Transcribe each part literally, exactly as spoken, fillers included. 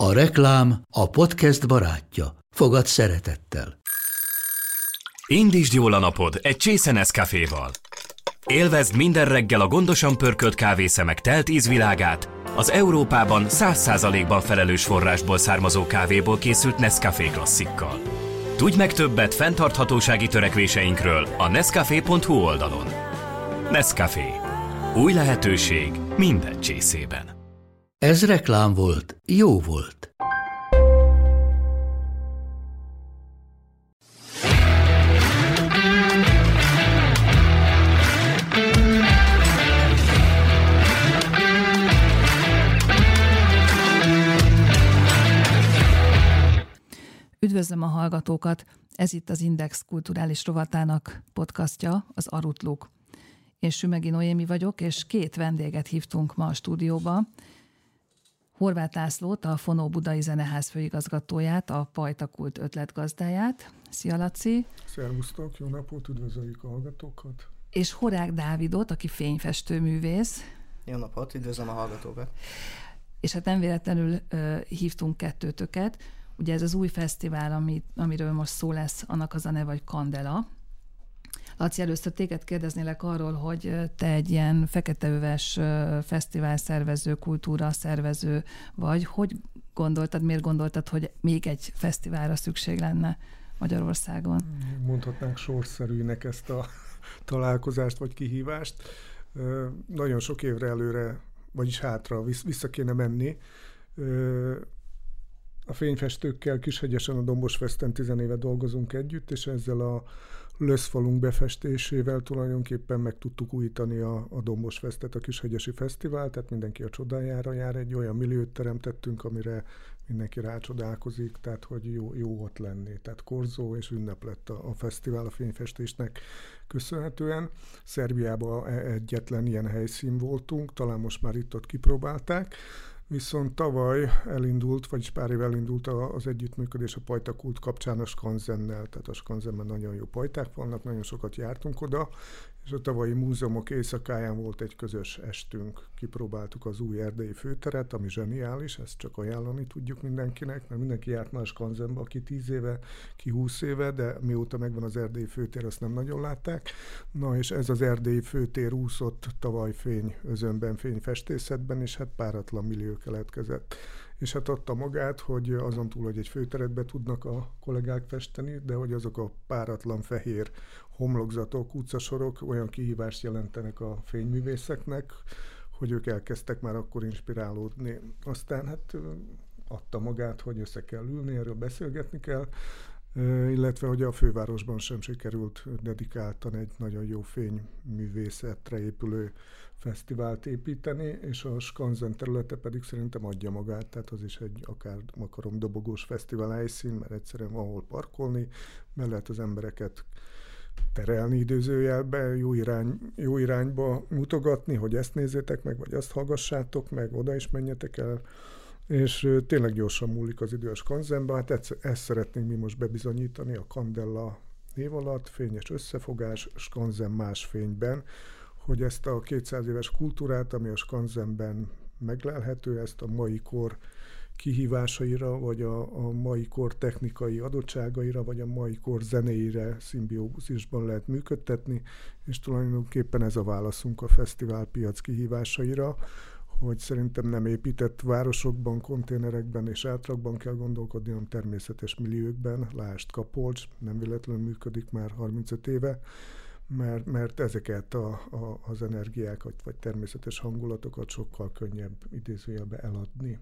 A reklám a podcast barátja. Fogad szeretettel. Indítsd jól a napod egy csésze Nescaféval. Élvezd minden reggel a gondosan pörkölt kávészemek telt ízvilágát, az Európában száz százalékban felelős forrásból származó kávéból készült Nescafé klasszikkal. Tudj meg többet fenntarthatósági törekvéseinkről a nescafé pont hu oldalon. Nescafé. Új lehetőség minden csészében. Ez reklám volt, jó volt. Üdvözlöm a hallgatókat! Ez itt az Index kulturális rovatának podcastja, az Arutluk. Én Sümegi Noémi vagyok, és két vendéget hívtunk ma a stúdióba. Horváth Lászlót, a Fonó Budai Zeneház főigazgatóját, a Pajta Kult ötletgazdáját. Szia, Laci! Szervusztok, jó napot, üdvözöljük a hallgatókat! És Horák Dávidot, aki fényfestőművész. Jó napot, üdvözlöm a hallgatókat! És hát nem véletlenül uh, hívtunk kettőtöket. Ugye ez az új fesztivál, ami, amiről most szó lesz, annak az a neve, hogy Kandela. Laci, először téged kérdeznélek arról, hogy te egy ilyen feketeöves fesztivál szervező, kultúra szervező vagy. Hogy gondoltad, miért gondoltad, hogy még egy fesztiválra szükség lenne Magyarországon? Mondhatnánk sorszerűnek ezt a találkozást vagy kihívást. Nagyon sok évre előre, vagyis hátra vissza kéne menni. A fényfestőkkel Kishegyesen a Dombosfesten tizenéve dolgozunk együtt, és ezzel a Löszfalunk befestésével tulajdonképpen meg tudtuk újítani a, a Dombosfestet, a Kishegyesi Fesztivál, tehát mindenki a csodájára jár, egy olyan milliót teremtettünk, amire mindenki rácsodálkozik, tehát hogy jó, jó ott lenni. Tehát korzó és ünnep lett a, a fesztivál a fényfestésnek köszönhetően. Szerbiában egyetlen ilyen helyszín voltunk, talán most már itt-ott kipróbálták, viszont tavaly elindult, vagyis pár év elindult az együttműködés a Pajta Kult kapcsán a Skanzennel. Tehát a Skanzenben nagyon jó pajták vannak, nagyon sokat jártunk oda, és a tavalyi múzeumok éjszakáján volt egy közös estünk. Kipróbáltuk az új erdélyi főteret, ami zseniális, ezt csak ajánlani tudjuk mindenkinek, mert mindenki járt már a Skanzenbe, aki tíz éve, ki húsz éve, de mióta megvan az erdélyi főtér, azt nem nagyon látták. Na és ez az erdélyi főtér úszott tavaly fény özönben, fényfestészetben, és hát páratlan millió keletkezett. És hát adta magát, hogy azon túl, hogy egy főteret be tudnak a kollégák festeni, de hogy azok a páratlan fehér homlokzatok, utcasorok olyan kihívást jelentenek a fényművészeknek, hogy ők elkezdtek már akkor inspirálódni. Aztán hát adta magát, hogy össze kell ülni, erről beszélgetni kell, illetve hogy a fővárosban sem sikerült dedikáltan egy nagyon jó fényművészetre épülő fesztivált építeni, és a Skanzen területe pedig szerintem adja magát, tehát az is egy akár akarom dobogós fesztivál helyszín, mert egyszerűen van hol parkolni, mert lehet az embereket terelni idézőjelbe, jó, irány, jó irányba mutogatni, hogy ezt nézzétek meg, vagy azt hallgassátok meg, oda is menjetek el, és tényleg gyorsan múlik az idő a Skanzenben, hát ezt, ezt szeretnénk mi most bebizonyítani a Kandela név alatt, fényes összefogás, Skanzen más fényben, hogy ezt a kétszáz éves kultúrát, ami a Skanzenben meglelhető, ezt a mai kor kihívásaira, vagy a, a mai kor technikai adottságaira, vagy a mai kor zenéire szimbiózisban lehet működtetni, és tulajdonképpen ez a válaszunk a fesztiválpiac kihívásaira, hogy szerintem nem épített városokban, konténerekben és átrakban kell gondolkodni, hanem természetes milliókben, lásd Kapolcs, nem véletlenül működik már harmincöt éve, mert, mert ezeket a, a, az energiákat vagy természetes hangulatokat sokkal könnyebb idézőjelbe eladni.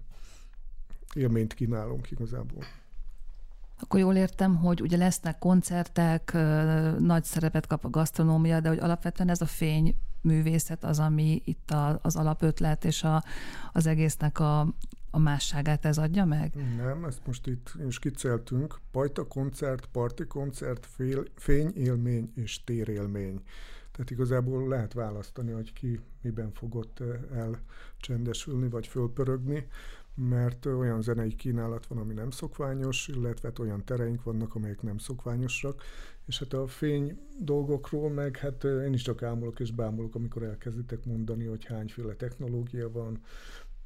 Élményt kínálunk igazából. Akkor jól értem, hogy ugye lesznek koncertek, nagy szerepet kap a gasztronómia, de hogy alapvetően ez a fényművészet az, ami itt a, az alapötlet és a, az egésznek a, a másságát ez adja meg? Nem, ezt most itt skicceltünk. Pajta koncert, parti koncert, fél, fényélmény és térélmény. Tehát igazából lehet választani, hogy ki miben fogott elcsendesülni vagy fölpörögni, mert olyan zenei kínálat van, ami nem szokványos, illetve olyan tereink vannak, amelyek nem szokványosak, és hát a fény dolgokról meg, hát én is csak ámulok és bámulok, amikor elkezditek mondani, hogy hányféle technológia van,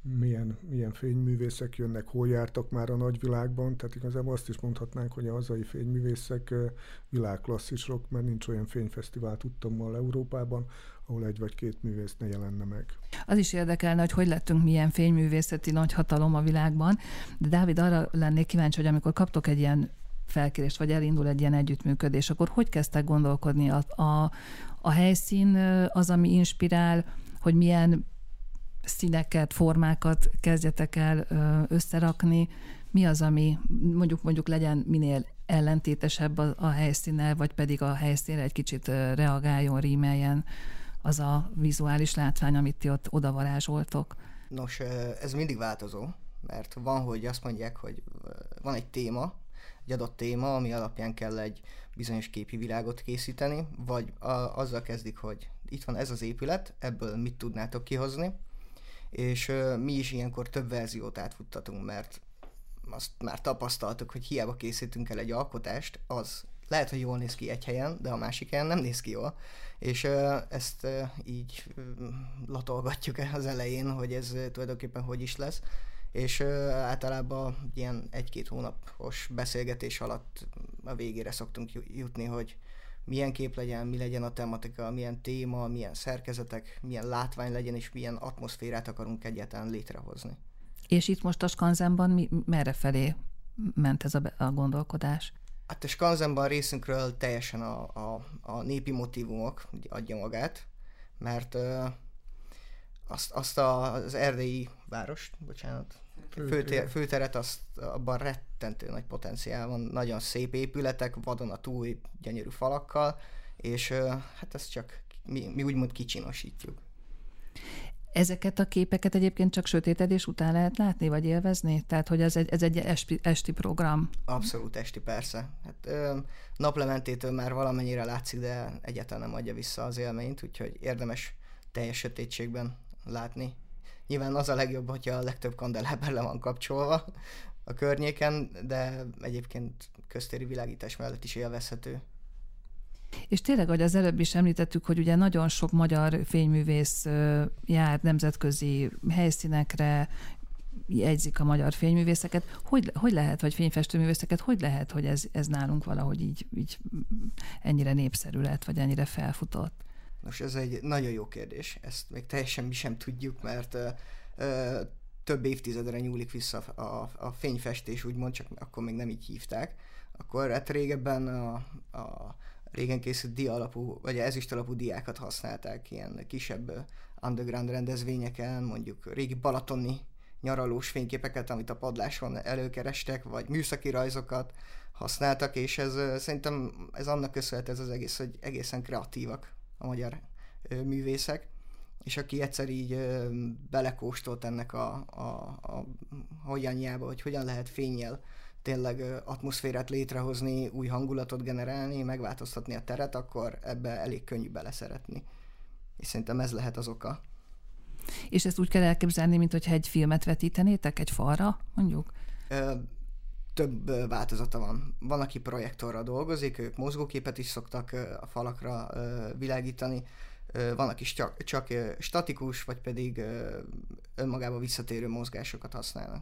milyen, milyen fényművészek jönnek, hol jártak már a nagyvilágban, tehát igazából azt is mondhatnánk, hogy a hazai fényművészek világklasszisok, mert nincs olyan fényfesztivál tudtommal Európában, ahol egy vagy két művész ne jelenne meg. Az is érdekelne, hogy hogy lettünk milyen fényművészeti nagyhatalom a világban, de Dávid, arra lennék kíváncsi, hogy amikor kaptok egy ilyen felkérést, vagy elindul egy ilyen együttműködés, akkor hogy kezdtek gondolkodni? A, a, a helyszín az, ami inspirál, hogy milyen színeket, formákat kezdjetek el összerakni, mi az, ami mondjuk mondjuk legyen minél ellentétesebb a, a helyszínnel, vagy pedig a helyszínre egy kicsit reagáljon, rímeljen az a vizuális látvány, amit ti ott odavarázsoltok? Nos, ez mindig változó, mert van, hogy azt mondják, hogy van egy téma, egy adott téma, ami alapján kell egy bizonyos képi világot készíteni, vagy a, azzal kezdik, hogy itt van ez az épület, ebből mit tudnátok kihozni, és uh, mi is ilyenkor több verziót átfuttatunk, mert azt már tapasztaltuk, hogy hiába készítünk el egy alkotást, az lehet, hogy jól néz ki egy helyen, de a másik helyen nem néz ki jól. És uh, ezt uh, így uh, latolgatjuk az elején, hogy ez uh, tulajdonképpen hogy is lesz. És uh, általában ilyen egy-két hónapos beszélgetés alatt a végére szoktunk jutni, hogy milyen kép legyen, mi legyen a tematika, milyen téma, milyen szerkezetek, milyen látvány legyen, és milyen atmoszférát akarunk egyáltalán létrehozni. És itt most a Skanzenban mi, merre felé ment ez a, a gondolkodás? Hát a Skanzenban részünkről teljesen a, a, a népi motívumok adja magát, mert uh, azt, azt a, az erdélyi várost, bocsánat, főtér, főteret, azt abban rettentő nagy potenciál van, nagyon szép épületek, vadonatúj, gyönyörű falakkal, és uh, hát ezt csak mi, mi úgymond kicsinosítjuk. Ezeket a képeket egyébként csak sötétedés után lehet látni, vagy élvezni? Tehát, hogy ez egy, ez egy esti, esti program? Abszolút esti, persze. Hát, ö, naplementétől már valamennyire látszik, de egyáltalán nem adja vissza az élményt, úgyhogy érdemes teljes sötétségben látni. Nyilván az a legjobb, hogyha a legtöbb kandeláber le van kapcsolva a környéken, de egyébként köztéri világítás mellett is élvezhető. És tényleg, hogy az előbb is említettük, hogy ugye nagyon sok magyar fényművész jár nemzetközi helyszínekre, jegyzik a magyar fényművészeket. Hogy, hogy lehet, vagy fényfestőművészeket, hogy lehet, hogy ez, ez nálunk valahogy így, így ennyire népszerű lett, vagy ennyire felfutott? Nos, ez egy nagyon jó kérdés. Ezt még teljesen mi sem tudjuk, mert ö, ö, több évtizedre nyúlik vissza a, a fényfestés, úgymond, csak akkor még nem így hívták. Akkor hát régebben a, a régen készült dia alapú, vagy ezüst alapú diákat használták ilyen kisebb underground rendezvényeken, mondjuk régi balatoni nyaralós fényképeket, amit a padláson előkerestek, vagy műszaki rajzokat használtak, és ez szerintem ez annak köszönhető ez az egész, hogy egészen kreatívak a magyar művészek, és aki egyszer így belekóstolt ennek a, a, a hogyanjába, hogy hogyan lehet fénnyel tényleg atmoszférát létrehozni, új hangulatot generálni, megváltoztatni a teret, akkor ebbe elég könnyű beleszeretni. És szerintem ez lehet az oka. És ezt úgy kell elképzelni, mint hogyha egy filmet vetítenétek egy falra, mondjuk? Ö, több változata van. Van, aki projektorral dolgozik, ők mozgóképet is szoktak a falakra világítani. Van, aki csak, csak statikus, vagy pedig önmagába visszatérő mozgásokat használnak.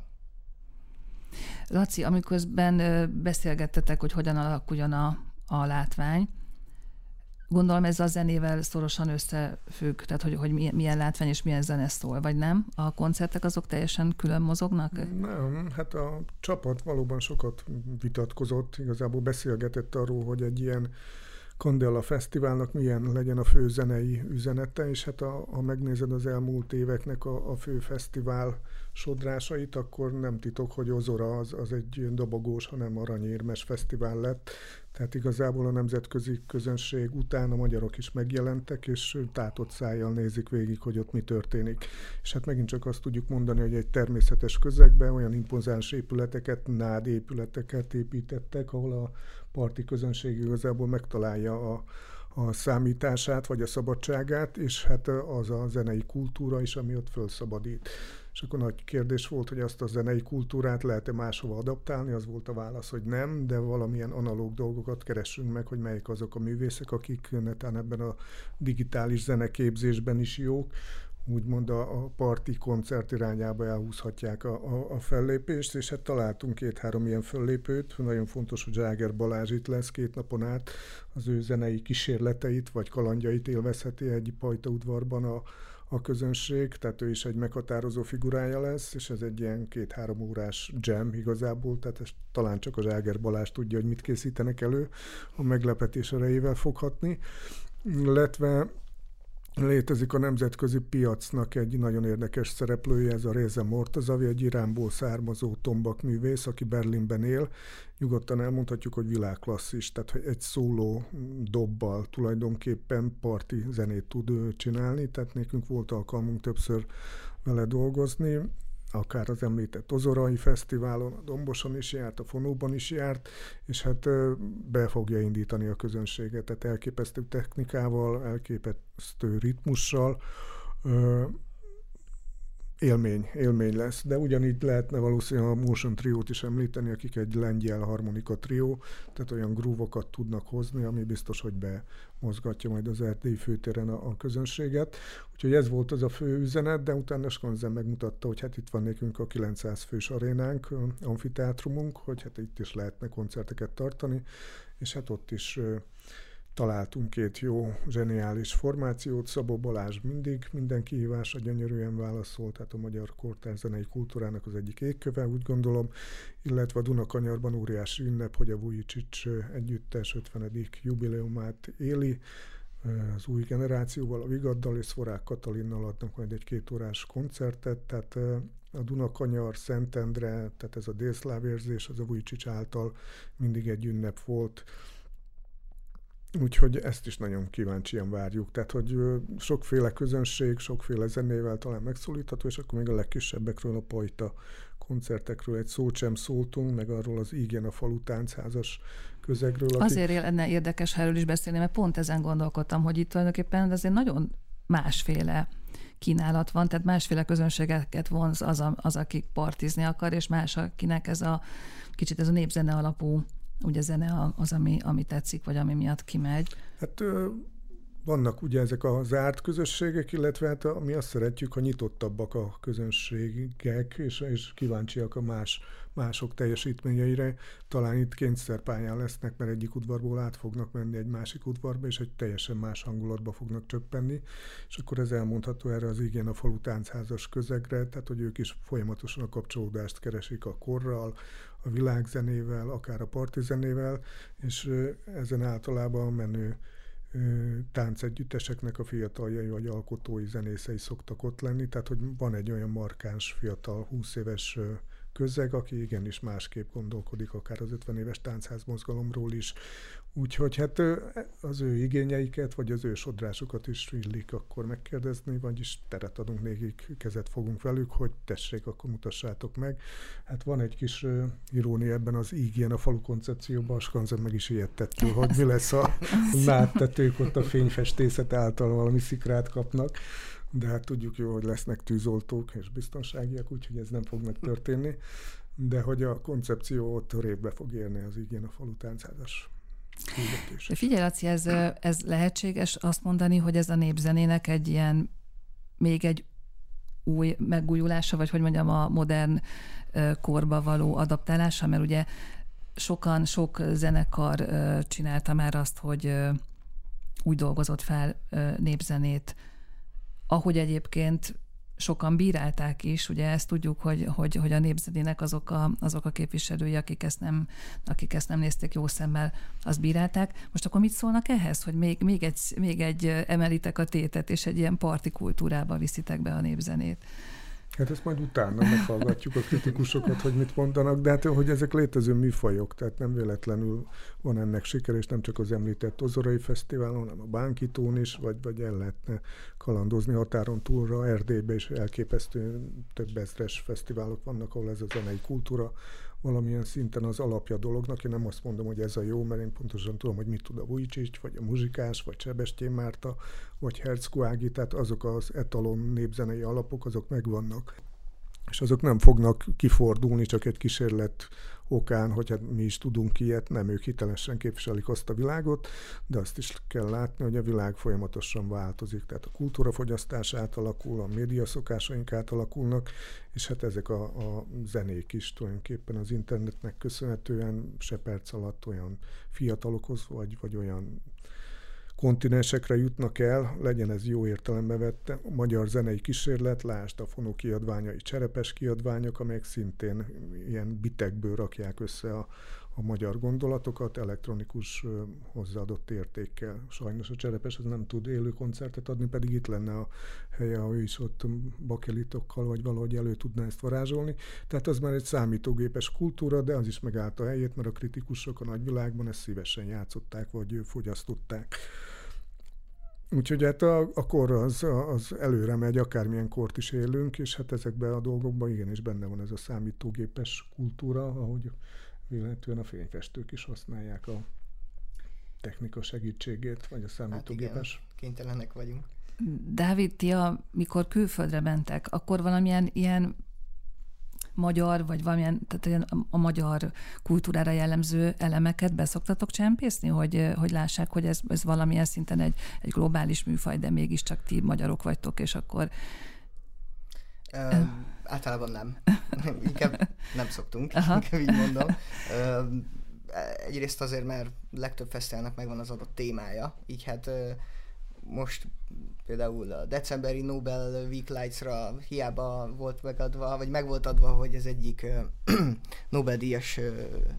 Laci, amiközben beszélgettetek, hogy hogyan alakuljon a, a látvány, gondolom ez a zenével szorosan összefügg, tehát hogy, hogy milyen, milyen látvány és milyen zene szól, vagy nem? A koncertek azok teljesen külön mozognak? Nem, hát a csapat valóban sokat vitatkozott, igazából beszélgetett arról, hogy egy ilyen Candela Fesztiválnak milyen legyen a fő zenei üzenete, és hát a, ha megnézed az elmúlt éveknek a, a fő fesztivál sodrásait, akkor nem titok, hogy Ozora az, az egy dobogós, hanem aranyérmes fesztivál lett. Tehát igazából a nemzetközi közönség után a magyarok is megjelentek, és tátott szájjal nézik végig, hogy ott mi történik. És hát megint csak azt tudjuk mondani, hogy egy természetes közegben olyan impozáns épületeket, nád épületeket építettek, ahol a parti közönség igazából megtalálja a, a számítását, vagy a szabadságát, és hát az a zenei kultúra is, ami ott fölszabadít. És akkor nagy kérdés volt, hogy azt a zenei kultúrát lehet-e máshova adaptálni, az volt a válasz, hogy nem, de valamilyen analóg dolgokat keressünk meg, hogy melyik azok a művészek, akik netán ebben a digitális zeneképzésben is jók. úgymond a, a parti koncert irányába elhúzhatják a, a, a fellépést, és hát találtunk két-három ilyen fellépőt. Nagyon fontos, hogy Zságer Balázs itt lesz két napon át, az ő zenei kísérleteit vagy kalandjait élvezheti egy pajtaudvarban a, a közönség, tehát ő is egy meghatározó figurája lesz, és ez egy ilyen két-három órás jam igazából, tehát ezt talán csak a Zságer Balázs tudja, hogy mit készítenek elő, a meglepetés erejével foghatni, illetve létezik a nemzetközi piacnak egy nagyon érdekes szereplője, ez a Reza Mortazavi, egy Iránból származó tombak művész, aki Berlinben él. Nyugodtan elmondhatjuk, hogy világklasszis, tehát egy szóló dobbal tulajdonképpen parti zenét tud csinálni, tehát nekünk volt alkalmunk többször vele dolgozni, akár az említett Ozorai Fesztiválon, a Domboson is járt, a Fonóban is járt, és hát be fogja indítani a közönséget, tehát elképesztő technikával, elképesztő ritmussal, élmény, élmény lesz, de ugyanígy lehetne valószínűleg a Motion Triót is említeni, akik egy lengyel harmonika trió, tehát olyan groovokat tudnak hozni, ami biztos, hogy bemozgatja majd az erdélyi főtéren a, a közönséget. Úgyhogy ez volt az a fő üzenet, de utána Skanzen megmutatta, hogy hát itt van nekünk a kilencszáz fős arénánk, amfiteátrumunk, hogy hát itt is lehetne koncerteket tartani, és hát ott is találtunk két jó, zseniális formációt. Szabó Balázs mindig minden kihívásra gyönyörűen válaszol, tehát a magyar kortárs zenei kultúrának az egyik égköve, úgy gondolom, illetve a Dunakanyarban óriási ünnep, hogy a Vujicic együttes ötvenedik jubileumát éli, az új generációval, a Vigaddal és Szvorák Katalinnal adnak majd egy kétórás koncertet, tehát a Dunakanyar, Szentendre, tehát ez a délszláv érzés, az a Vujicic által mindig egy ünnep volt. Úgyhogy ezt is nagyon kíváncsian várjuk. Tehát, hogy sokféle közönség, sokféle zenével talán megszólítható, és akkor még a legkisebbekről, a pajta koncertekről egy szót sem szóltunk, meg arról az Igen a falu táncházas közegről. Akik... Azért lenne érdekes erről is beszélni, mert pont ezen gondolkodtam, hogy itt tulajdonképpen azért nagyon másféle kínálat van, tehát másféle közönségeket vonz az, a, az aki partizni akar, és más, akinek ez a kicsit ez a népzene alapú ugye zene az, ami, ami tetszik, vagy ami miatt kimegy. Hát vannak ugye ezek a zárt közösségek, illetve hát mi azt szeretjük, ha nyitottabbak a közönségek, és, és kíváncsiak a más, mások teljesítményeire. Talán itt kényszerpályán lesznek, mert egyik udvarból át fognak menni egy másik udvarba, és egy teljesen más hangulatba fognak csöppenni, és akkor ez elmondható erre az Igen a falu táncházas közegre, tehát hogy ők is folyamatosan a kapcsolódást keresik a korral, a világzenével, akár a partizenével, és ezen általában a menő táncegyütteseknek a fiataljai vagy alkotói zenészei szoktak ott lenni, tehát hogy van egy olyan markáns fiatal húsz éves közeg, aki igenis másképp gondolkodik, akár az ötven éves táncház mozgalomról is. Úgyhogy hát az ő igényeiket, vagy az ő sodrásukat is illik akkor megkérdezni, vagyis teret adunk nekik, kezet fogunk velük, hogy tessék, akkor mutassátok meg. Hát van egy kis uh, irónia ebben az Igen a falu koncepcióban, a Skanzen meg is ijedtettől, hogy mi lesz a nádtetők ott a fényfestészet által valami szikrát kapnak, de hát tudjuk jó, hogy lesznek tűzoltók és biztonságiak, úgyhogy ez nem fog megtörténni, de hogy a koncepció ott révbe fog érni az Igen a falu táncházas. De figyelj, Laci, ez, ez lehetséges azt mondani, hogy ez a népzenének egy ilyen, még egy új megújulása, vagy hogy mondjam, a modern korba való adaptálása, mert ugye sokan, sok zenekar csinálta már azt, hogy úgy dolgozott fel népzenét, ahogy egyébként sokan bírálták is, ugye ezt tudjuk, hogy, hogy, hogy a népzenének azok a, azok a képviselői, akik ezt, nem, akik ezt nem nézték jó szemmel, azt bírálták. Most akkor mit szólnak ehhez, hogy még, még, egy, még egy emelitek a tétet, és egy ilyen parti kultúrába viszitek be a népzenét? Hát ezt majd utána meghallgatjuk a kritikusokat, hogy mit mondanak, de hát hogy ezek létező műfajok, tehát nem véletlenül van ennek siker, és nem csak az említett Ozorai Fesztiválon, hanem a Bánkitón is, vagy, vagy el lehetne kalandozni határon túlra, Erdélybe is elképesztő több ezres fesztiválok vannak, ahol ez a zenei kultúra valamilyen szinten az alapja dolognak. Én nem azt mondom, hogy ez a jó, mert én pontosan tudom, hogy mit tud a Vujicic, vagy a Muzsikás, vagy Sebestyén Márta, vagy Herczkó Ági, tehát azok az etalon népzenei alapok, azok megvannak. És azok nem fognak kifordulni csak egy kísérlet okán, hogy hát mi is tudunk ilyet, nem ők hitelesen képviselik azt a világot, de azt is kell látni, hogy a világ folyamatosan változik. Tehát a kultúrafogyasztás átalakul, a médiaszokásaink átalakulnak, és hát ezek a, a zenék is tulajdonképpen az internetnek köszönhetően se perc alatt olyan fiatalokhoz, vagy, vagy olyan kontinensekre jutnak el, legyen ez jó értelembe vett a magyar zenei kísérlet, lásd a Fonó kiadványai, Cserepes kiadványok, amelyek szintén ilyen bitekből rakják össze a, a magyar gondolatokat elektronikus hozzáadott értékkel. Sajnos a Cserepes az nem tud élő koncertet adni, pedig itt lenne a helye, ha ő is ott bakelitokkal vagy valahogy elő tudná ezt varázsolni. Tehát az már egy számítógépes kultúra, de az is megállta a helyét, mert a kritikusok a nagyvilágban ezt szívesen játszották, vagy fogyasztották. Úgyhogy hát a, a kor az, az előre megy, akármilyen kort is élünk, és hát ezekben a dolgokban igenis benne van ez a számítógépes kultúra, ahogy véletlenül a fényfestők is használják a technika segítségét, vagy a számítógépes. Hát igen, kénytelenek vagyunk. Dávid, ti amikor külföldre mentek, akkor valamilyen ilyen magyar, vagy valamilyen, tehát a, a magyar kultúrára jellemző elemeket beszoktatok csempészni, hogy, hogy lássák, hogy ez, ez valamilyen szinten egy, egy globális műfaj, de mégiscsak ti magyarok vagytok, és akkor... Ö, általában nem. Inkább nem szoktunk, inkább így mondom. Ö, egyrészt azért, mert legtöbb fesztiválnak megvan az adott témája, így hát ö, most például a decemberi Nobel Week Lights-ra hiába volt megadva, vagy meg volt adva, hogy ez egyik uh, Nobel-díjas uh,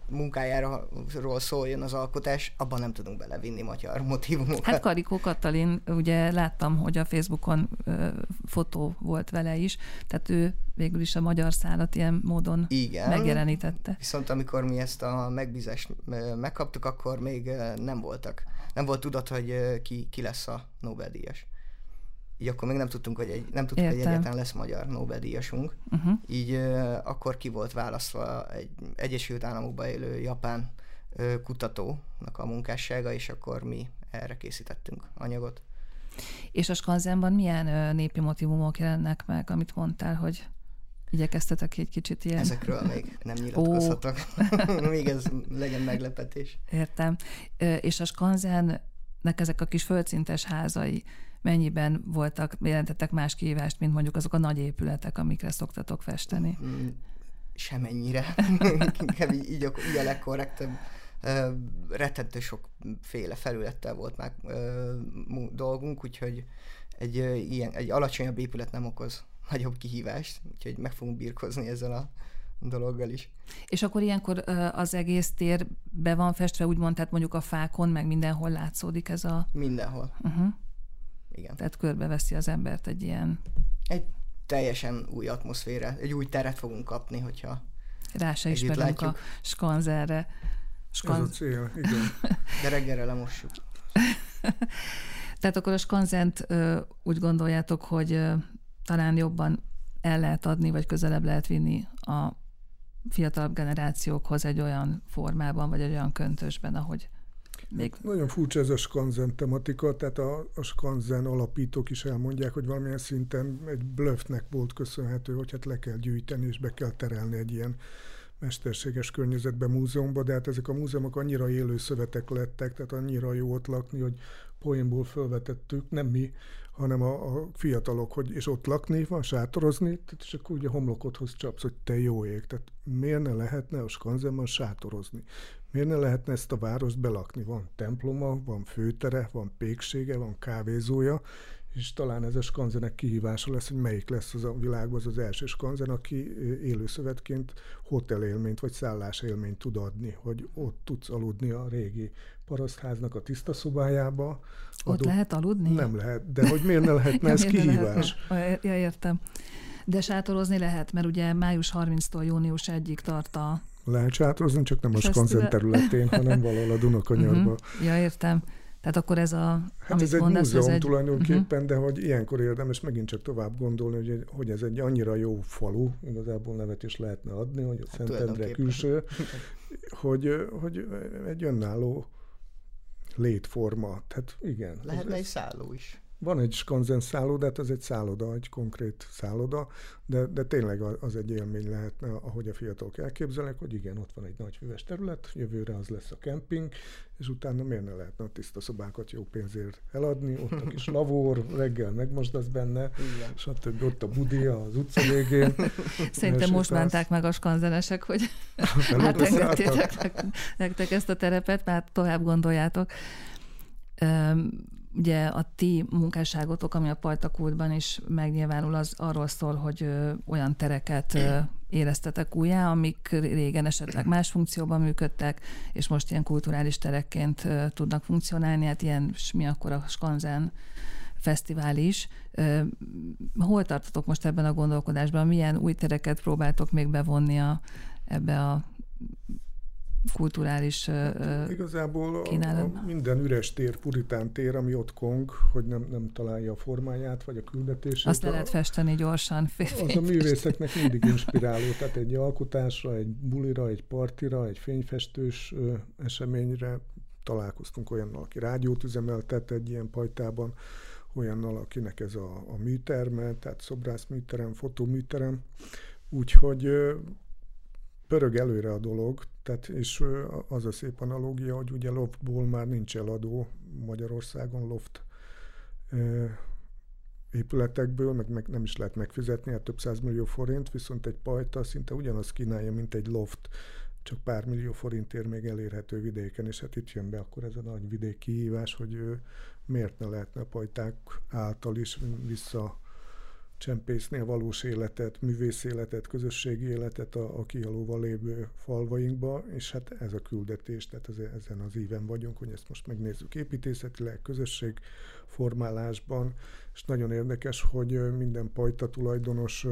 munkájáról szóljon az alkotás, abban nem tudunk belevinni magyar motívumokat. Hát Karikó Katalin, ugye láttam, hogy a Facebookon uh, fotó volt vele is, tehát ő végül is a magyar szálat ilyen módon igen, megjelenítette. Viszont amikor mi ezt a megbízást uh, megkaptuk, akkor még uh, nem voltak. Nem volt tudat, hogy uh, ki, ki lesz a Nobel-díjas. Így akkor még nem tudtunk, hogy, egy, nem tudtuk, hogy egyáltalán lesz magyar Nobel-díjasunk. Uh-huh. Így uh, akkor ki volt választva egy Egyesült Államokban élő japán uh, kutatónak a munkássága, és akkor mi erre készítettünk anyagot. És a Skanzenban milyen uh, népi motívumok jelennek meg, amit mondtál, hogy igyekeztetek egy kicsit ilyen... Ezekről még nem nyilatkozhatok. Még ez legyen meglepetés. Értem. Uh, és a Skanzennek ezek a kis földszintes házai mennyiben voltak, jelentettek más kihívást, mint mondjuk azok a nagy épületek, amikre szoktatok festeni? Semennyire. Inkább így, így, így a legkorrektebb. Uh, rettentő sokféle felülettel volt már uh, dolgunk, úgyhogy egy, uh, ilyen, egy alacsonyabb épület nem okoz nagyobb kihívást, úgyhogy meg fogunk birkozni ezzel a dologgal is. És akkor ilyenkor uh, az egész tér be van festve, úgymond, tehát mondjuk a fákon, meg mindenhol látszódik ez a... Mindenhol. Uh-huh. Igen. Tehát körbeveszi az embert egy ilyen... Egy teljesen új atmoszféra, egy új teret fogunk kapni, hogyha rá se ismerünk a Skanzenre. Skanz... Ez a cél, igen. De reggelre lemossuk. Tehát akkor a Skanzent uh, úgy gondoljátok, hogy uh, talán jobban el lehet adni, vagy közelebb lehet vinni a fiatalabb generációkhoz egy olyan formában, vagy egy olyan köntösben, ahogy még... Nagyon furcsa ez a Skanzen tematika, tehát a, a Skanzen alapítók is elmondják, hogy valamilyen szinten egy bluffnek volt köszönhető, hogy hát le kell gyűjteni, és be kell terelni egy ilyen mesterséges környezetbe, múzeumba, de hát ezek a múzeumok annyira élő szövetek lettek, tehát annyira jó ott lakni, hogy poénból felvetettük, nem mi, hanem a, a fiatalok, hogy és ott lakni, van sátorozni, tehát és akkor ugye homlokodhoz csapsz, hogy te jó ég. Tehát miért ne lehetne a Skanzenben sátorozni? Miért ne lehetne ezt a várost belakni? Van temploma, van főtere, van péksége, van kávézója, és talán ez a Skanzenek kihívása lesz, hogy melyik lesz az a világban az, az első Skanzen, aki élőszövetként hotelélményt vagy szállásélményt tud adni, hogy ott tudsz aludni a régi parasztháznak a tiszta szobájába. Ott adott... lehet aludni? Nem lehet, de hogy miért ne lehetne, ez kihívás. Lehetne. Ja, értem. De sátorozni lehet, mert ugye május harmincadiktól június egyedikéig tart a... Lehet sátorozni, csak nem a Skanzen területén, hanem valahol a Dunakanyarba. Uh-huh. Ja, értem. Tehát akkor ez a... Hát ez egy mondasz, múzeum ez egy... tulajdonképpen, uh-huh. de hogy ilyenkor érdemes megint csak tovább gondolni, hogy, hogy ez egy annyira jó falu, igazából nevet is lehetne adni, hogy a hát Szentendre külső, hogy, hogy egy önálló létforma. Tehát igen. Lehetne egy szálló is. Van egy skanzen szálloda, ez egy szálloda, egy konkrét szálloda, de, de tényleg az egy élmény lehetne, ahogy a fiatalok elképzelnek, hogy igen, ott van egy nagy füves terület, jövőre az lesz a kemping, és utána miért ne lehetne a tiszta szobákat jó pénzért eladni, ott a kis lavor, reggel megmosdasz benne, stb. Ott a budi az utca végén. Szerintem most bánták meg a skanzenesek, hogy átengedtétek nektek ezt a terepet, már tovább gondoljátok. Ugye a ti munkásságotok, ami a Pajtakultban is megnyilvánul, az arról szól, hogy ö, olyan tereket ö, éreztetek újjá, amik régen esetleg más funkcióban működtek, és most ilyen kulturális terekként ö, tudnak funkcionálni, hát ilyen mi akkor a Skanzen fesztivál is. Ö, hol tartotok most ebben a gondolkodásban? Milyen új tereket próbáltok még bevonni a, ebbe a kulturális uh, Igazából a, a minden üres tér, puritán tér, ami ott kong, hogy nem, nem találja a formáját, vagy a küldetését. Azt le lehet festeni gyorsan. Az a művészeknek mindig inspiráló, tehát egy alkotásra, egy bulira, egy partira, egy fényfestős ö, eseményre találkoztunk olyannal, aki rádiót üzemeltet egy ilyen pajtában, olyannal, akinek ez a, a műterme, tehát szobrászműterem, fotóműterem, úgyhogy ö, pörög előre a dolog, tehát, és az a szép analógia, hogy ugye loftból már nincs eladó Magyarországon loft épületekből, meg, meg nem is lehet megfizetni, hát több százmillió forint, viszont egy pajta szinte ugyanazt kínálja, mint egy loft, csak pár millió forintért még elérhető vidéken, és hát itt jön be akkor ez a nagy vidék kihívás, hogy miért ne lehetne a pajták által is vissza csempészni a valós életet, művész életet, közösségi életet a, a kihalóval lévő falvainkba, és hát ez a küldetés, tehát ez, ezen az íven vagyunk, hogy ezt most megnézzük építészetileg, közösségformálásban, és nagyon érdekes, hogy minden pajta tulajdonos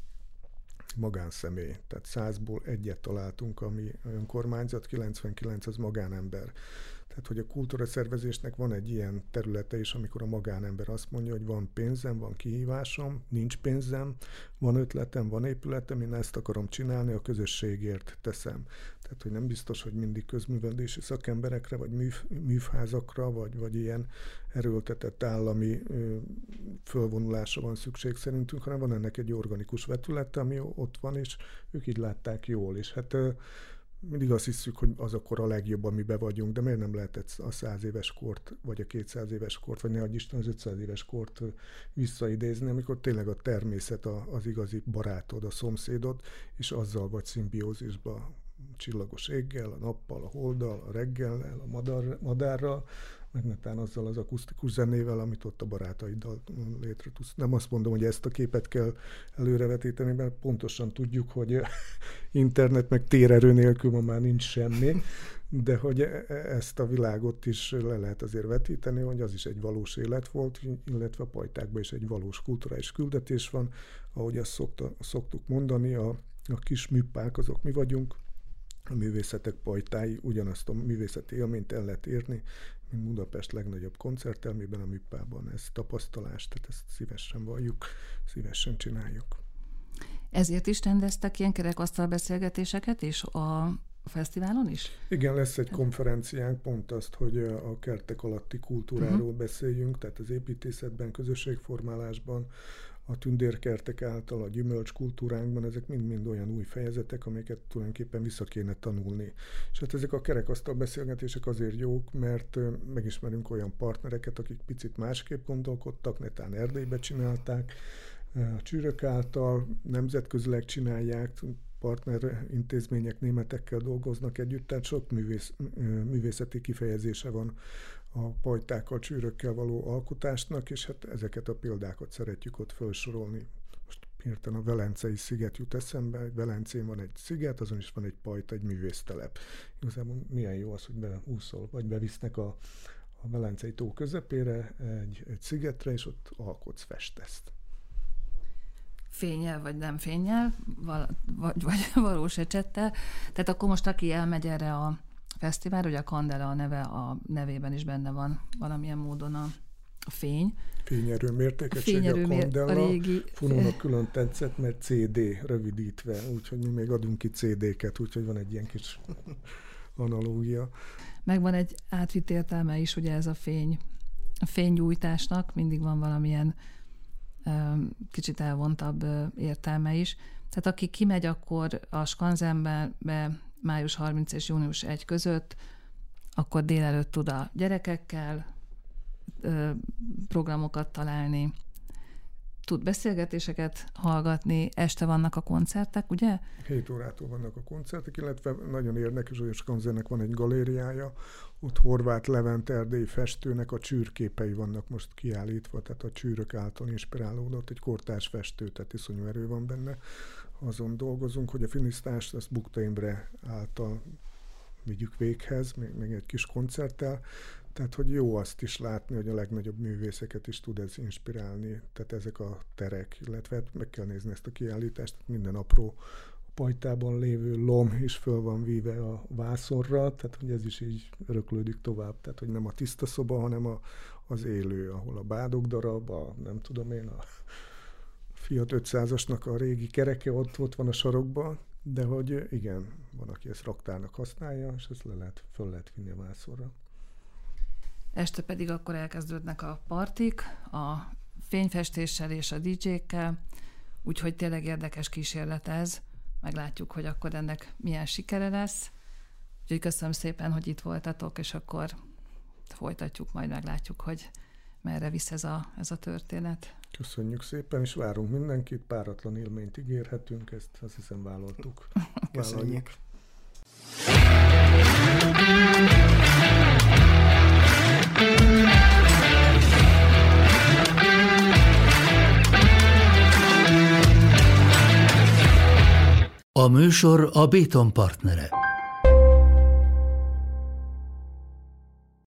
magánszemély, tehát százból egyet találtunk, ami önkormányzat, kilencvenkilenc az magánember. Tehát, hogy a kultúraszervezésnek van egy ilyen területe is, amikor a magánember azt mondja, hogy van pénzem, van kihívásom, nincs pénzem, van ötletem, van épületem, én ezt akarom csinálni, a közösségért teszem. Tehát, hogy nem biztos, hogy mindig közművelési szakemberekre, vagy műv, művházakra, vagy, vagy ilyen erőltetett állami ö, fölvonulásra van szükség szerintünk, hanem van ennek egy organikus vetülete, ami ott van, és ők így látták jól. És hát ö, mindig azt hiszük, hogy az akkor a legjobb, amiben vagyunk, de miért nem lehetett a száz éves kort, vagy a kétszáz éves kort, vagy ne adj Isten az ötszáz éves kort visszaidézni, amikor tényleg a természet az igazi barátod, a szomszédod, és azzal vagy szimbiózisban, a csillagos éggel, a nappal, a holddal, a reggellel, a madar, madárral, meg netán azzal az akusztikus zenével, amit ott a barátaiddal létre tudsz. Nem azt mondom, hogy ezt a képet kell előrevetíteni, mert pontosan tudjuk, hogy internet meg térerő nélkül ma már nincs semmi, de hogy ezt a világot is le lehet azért vetíteni, hogy az is egy valós élet volt, illetve a pajtákban is egy valós kulturális küldetés van, ahogy azt szokta, szoktuk mondani, a, a kis műpák azok mi vagyunk, a művészetek pajtái, ugyanazt a művészeti élményt el lehet érni, mint Budapest legnagyobb koncerttermében, a műpában. Ez tapasztalás, tehát ezt szívesen valljuk, szívesen csináljuk. Ezért is rendeztek ilyen kerekasztal beszélgetéseket is a fesztiválon is? Igen, lesz egy konferenciánk, pont azt, hogy a kertek alatti kultúráról uh-huh. beszéljünk, tehát az építészetben, közösségformálásban, a tündérkertek által, a gyümölcs kultúránkban, ezek mind-mind olyan új fejezetek, amiket tulajdonképpen vissza kéne tanulni. És hát ezek a kerekasztal beszélgetések azért jók, mert megismerünk olyan partnereket, akik picit másképp gondolkodtak, netán Erdélybe csinálták, a Csűrök által nemzetközileg csinálják, partner intézmények németekkel dolgoznak együtt, tehát sok művész, művészeti kifejezése van a pajtákkal, csűrökkel való alkotásnak, és hát ezeket a példákat szeretjük ott felsorolni. Most hirtelen a Velencei sziget jut eszembe, Velencén van egy sziget, azon is van egy pajta, egy művésztelep. Igazából milyen jó az, hogy beúszol, vagy bevisznek a, a Velencei tó közepére egy, egy szigetre, és ott alkotsz, festesz. Fénnyel, vagy nem fénnyel, val- vagy, vagy valós ecsettel. Tehát akkor most, aki elmegy erre a fesztivál, ugye a Kandela a neve, a nevében is benne van valamilyen módon a, a fény. Fényerő mértékegysége a, a Kandela. A régi... Funónak külön tetszett, mert cé dé rövidítve, úgyhogy mi még adunk ki cé déket, úgyhogy van egy ilyen kis analógia. Meg van egy átvitt értelme is, ugye ez a fény fénygyújtásnak mindig van valamilyen kicsit elvontabb értelme is. Tehát aki kimegy, akkor a Skanzenbe be május harmincadika és június elsejé között, akkor délelőtt tud a gyerekekkel programokat találni, tud beszélgetéseket hallgatni, este vannak a koncertek, ugye? hét órától vannak a koncertek, illetve nagyon érdekes, hogy a Skanzennek van egy galériája, ott Horváth Levent erdélyi festőnek a csűrképei vannak most kiállítva, tehát a csűrök által inspirálódott, egy kortárs festő, tehát iszonyú erő van benne. Azon dolgozunk, hogy a finisztást, azt Bukta Imre által vigyük véghez, még, még egy kis koncerttel, tehát hogy jó azt is látni, hogy a legnagyobb művészeket is tud ez inspirálni, tehát ezek a terek, illetve meg kell nézni ezt a kiállítást, minden apró pajtában lévő lom is föl van víve a vászonra, tehát hogy ez is így öröklődik tovább, tehát hogy nem a tiszta szoba, hanem a, az élő, ahol a bádog darab, a nem tudom én, a Fiat ötszázasnak a régi kereke ott, ott van a sarokban, de hogy igen, van, aki ezt raktárnak használja, és ezt le lehet, föl lehet vinni a vászonra. Este pedig akkor elkezdődnek a partik, a fényfestéssel és a dé dzsékkel, úgyhogy tényleg érdekes kísérlet ez. Meglátjuk, hogy akkor ennek milyen sikere lesz. Úgyhogy köszönöm szépen, hogy itt voltatok, és akkor folytatjuk, majd meglátjuk, hogy merre visz ez a, ez a történet. Köszönjük szépen, és várunk mindenkit, páratlan élményt ígérhetünk, ezt azt hiszem vállaltuk. Köszönjük. A műsor a Béton partnere.